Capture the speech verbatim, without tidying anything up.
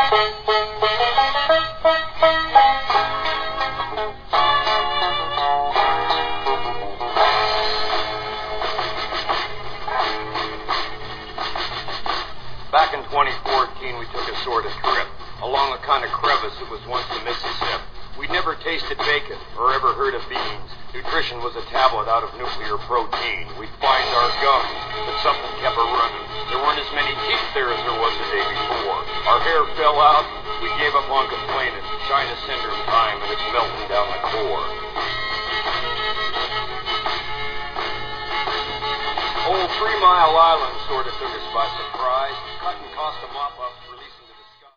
Back in twenty fourteen, we took a sort of trip along a kind of crevice that was once the Mississippi. We'd never tasted bacon or ever heard of beans. Nutrition was a tablet out of nuclear protein. We'd find our gums, but something kept her running. There weren't as many teeth there as there was the day before. Our hair fell out. We gave up on complaining. China syndrome time, and it's melting down the core. Old Three Mile Island sort of took us by surprise. Cutting cost a mop up